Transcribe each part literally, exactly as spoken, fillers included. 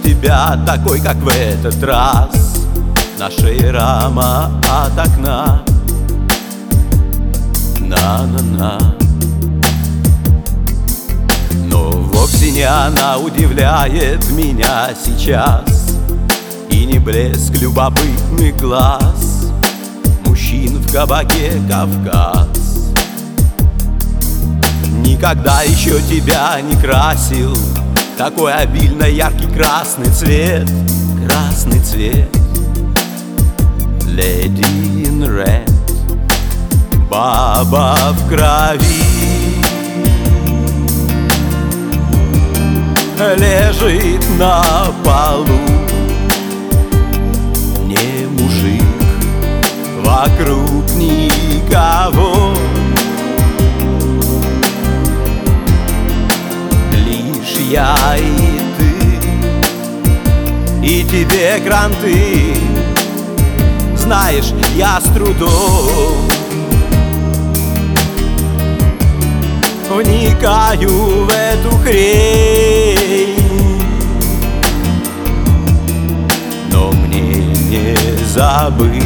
тебя такой, как в этот раз. На шее рама от окна. На-на-на. Но вовсе не она удивляет меня сейчас, и не блеск любопытных глаз мужчин в кабаке «Кавказ». Никогда еще тебя не красил такой обильно яркий красный цвет. Красный цвет. Lady in red. Баба в крови лежит на полу. Не мужик, вокруг никого, лишь я и ты, и тебе кранты. Знаешь, я с трудом вникаю в эту хрень, но мне не забыть,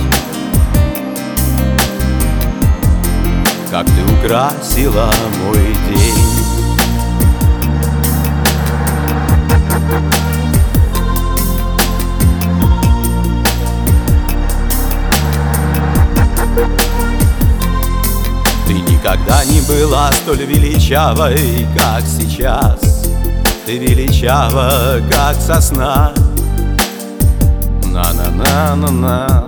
как ты украсила мой день. Ты никогда не была столь величавой, как сейчас. Ты величава, как сосна. На-на-на-на-на.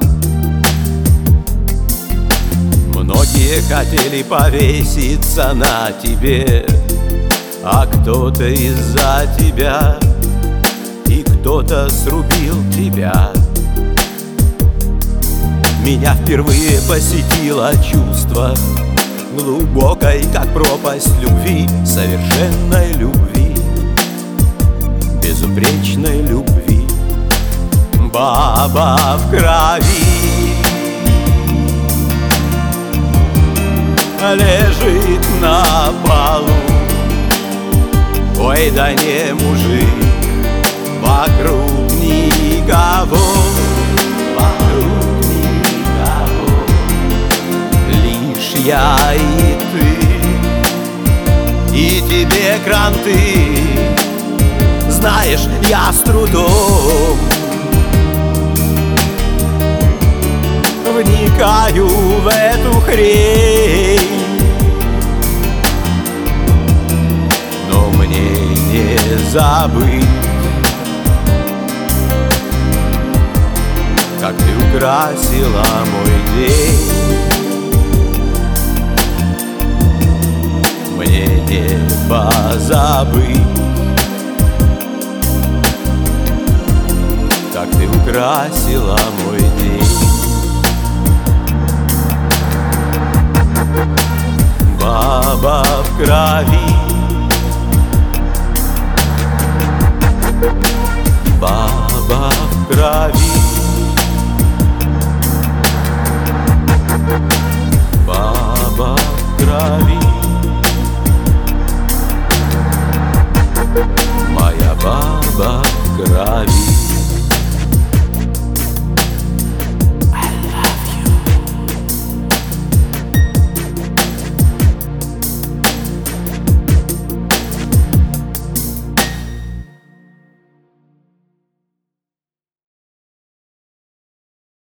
Многие хотели повеситься на тебе, а кто-то из-за тебя, и кто-то срубил тебя. Меня впервые посетило чувство глубокой, как пропасть любви, совершенной любви, безупречной любви. Баба в крови лежит на полу. Ой, да не мужик, вокруг никого, вокруг никого, лишь я и ты, и тебе кранты. Знаешь, я с трудом вникаю в эту хрень, но мне не забыть, как ты украсила мой день. Мне не позабыть, как ты украсила мой день. Баба в крови, баба в крови, баба в крови, моя баба в крови.